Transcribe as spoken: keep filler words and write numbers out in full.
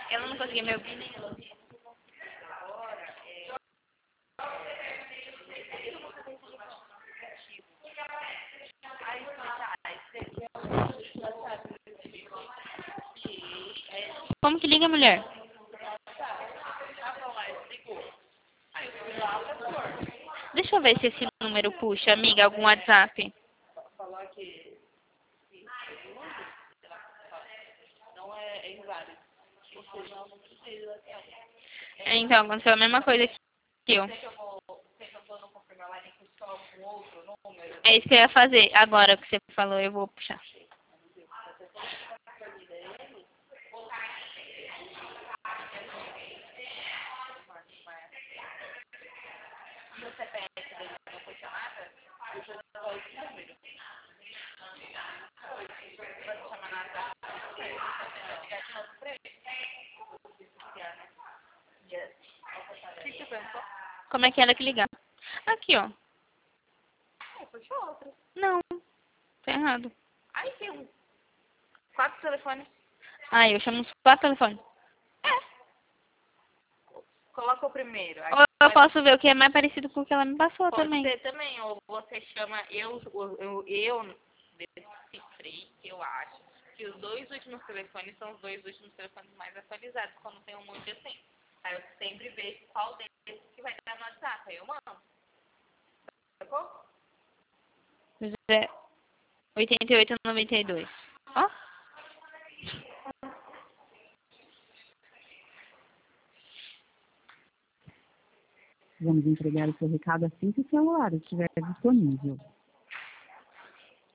Eu não consegui me ouvir nem ela. Como que liga, mulher? Deixa eu ver se esse número puxa, amiga, algum WhatsApp. É, então, aconteceu a mesma coisa que eu. É isso que eu ia fazer. Agora que você falou, eu vou puxar. Como é que era que ligar? Aqui, ó. Não, tá errado. Aí tem um quatro telefones. Ah, eu chamo uns quatro telefones. Coloca o primeiro. Aí Ou eu vai- posso ver o que é mais parecido com o que ela me passou Pode também. ser também, ou você chama, eu, eu, eu decifrei, eu acho, que os dois últimos telefones são os dois últimos telefones mais atualizados, quando tem um monte assim. Aí eu sempre vejo qual deles que vai dar no WhatsApp, aí eu mando. Tá bom? Zé, oitenta e oito, noventa e dois. Ó. Vamos entregar o seu recado assim que o celular estiver disponível.